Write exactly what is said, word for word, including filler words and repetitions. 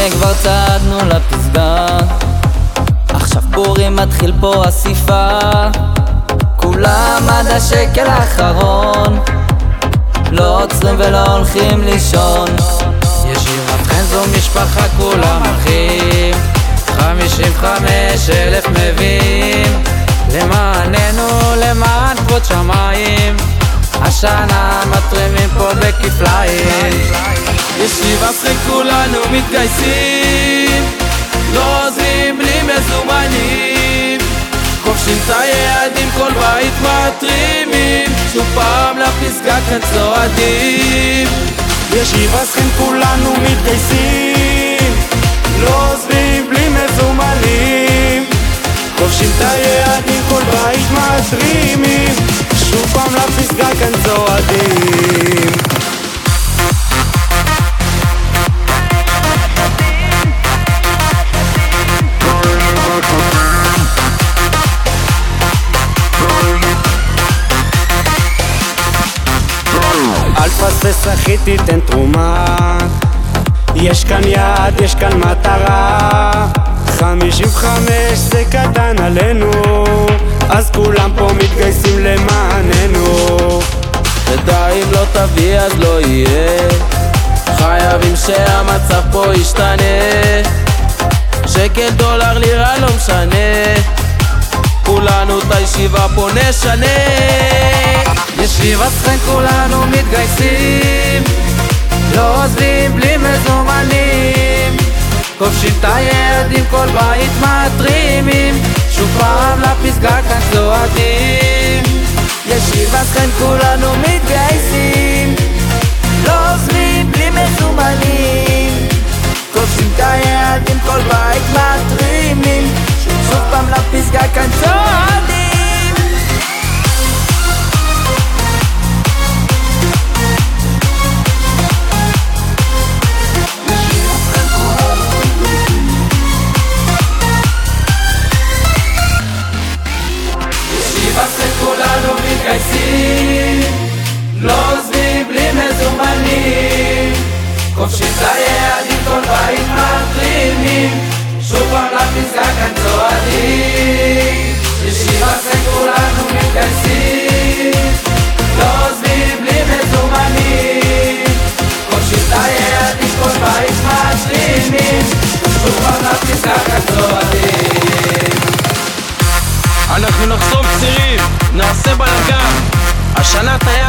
הנה כבר צעדנו לפסגה, עכשיו פורים מתחיל פה אסיפה, כולם עד השקל האחרון, לא עוצרים ולא הולכים לישון. ישיבתכם זו משפחה כולם אחים, חמישים וחמש אלף מביאים, למעננו למען כבוד שמיים, השנה מתרימים פה בכפליים. ישיבתכם כולנו מתגייסים, לא עוזבים בלי מזומנים, כובשים את היעדים כל בית מתרימים, שוב פעם לפסגה כאן צועדים. ישיבתכם כולנו מתגייסים, לא עוזבים בלי מזומנים, כובשים את היעדים כל בית מתרימים, שוב פעם לפסגה כאן צועדים. אל תפספס אחי, תיתן תרומה, יש כאן יעד, יש כאן מטרה, חמישים וחמש זה קטן עלינו, אז כולם פה מתגייסים למעננו. ודי אם לא תביא אז לא יהיה, חייבים שהמצב פה ישתנה, שקל דולר לירה לא משנה, כולנו את הישיבה פה נשנה. ישיבתכם כולנו מתגייסים, לא עוזבים בלי מזומנים, כובשים את היעדים כל בית מתרימים, שוב פעם לפסגה כאן צועדים. ישיבתכם כולנו מתגייסים, לא עוזבים בלי מזומנים, כובשים את היעדים כל בית מתרימים, שוב פעם לפסגה כאן צועדים. ישיבתכם כולנו מתגייסים, לא עוזבים בלי מזומנים, כובשים את היעדים כל בית מתרימים, שוב פעם לפסגה כאן צועדים. ישיבתכם כולנו מתגייסים, לא עוזבים בלי מזומנים, כובשים את היעדים כל בית מתרימים, שוב פעם לפסגה כאן צועדים. אנחנו נחסום צירים, נעשה בלגן, השנה תהיה